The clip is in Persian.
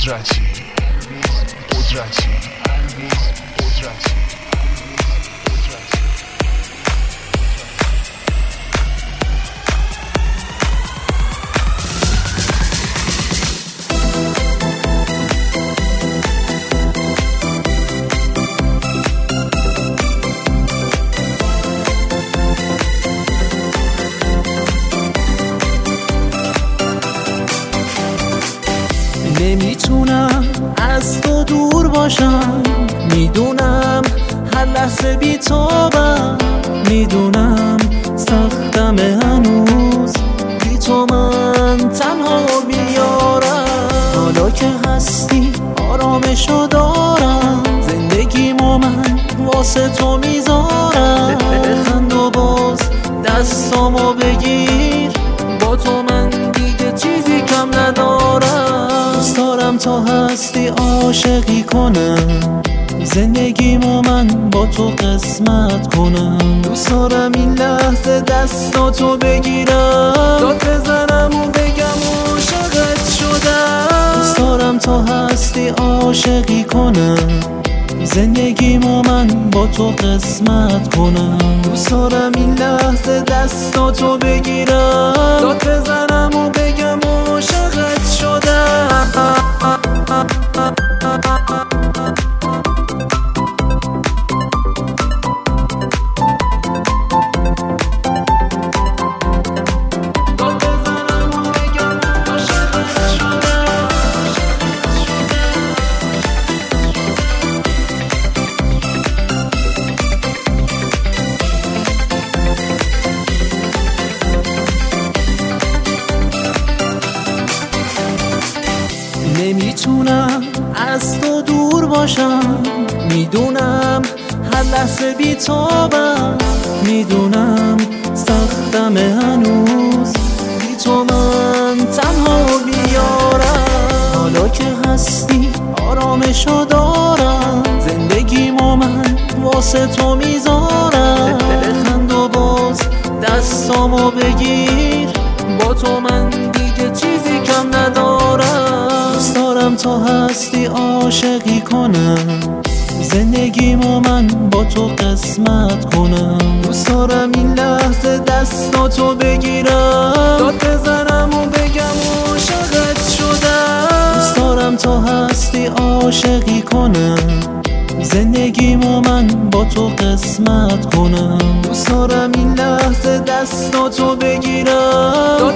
قدرتی قدرتی قدرتی نمیتونم از تو دور باشم، میدونم هر لحظه بی تابم، میدونم سختم هنوز بی تو من تنها بیارم. حالا که هستی آرامشو دارم، زندگیمو من واسه تو میذارم. بخند و باز دستامو بگیر، با تو من دیگه چیزی کم ندارم. دوست دارم تا هستی عاشقی کنم، زندگیمو من با تو قسمت کنم. دوست دارم این لحظه دستاتو بگیرم، داد بزنم و بگم عاشقت شدم. دوست دارم تا هستی عاشقی کنم، زندگیمو من با تو قسمت کنم. دوست دارم این لحظه دستاتو بگیرم، داد بزنم و بگم عاشقت شدم. نمیتونم از تو دور باشم، میدونم هر لحظه بی تابم، میدونم سختم هنوز بی تو من تنها بیارم. حالا که هستی آرامشو دارم، زندگیمو من واسه تو میذارم. بخند و باز دستامو بگیر، با تو من دیگه چیزی کم ندارم. دوست دارم تا هستی عاشقی کنم، زندگیمو من با تو قسمت کنم. دوست دارم این لحظه دستاتو بگیرم، داد بزنم و بگم عاشقت شدم. دوست دارم تا هستی عاشقی کنم، زندگیمو من با تو قسمت کنم. دوست دارم این لحظه دستاتو بگیرم،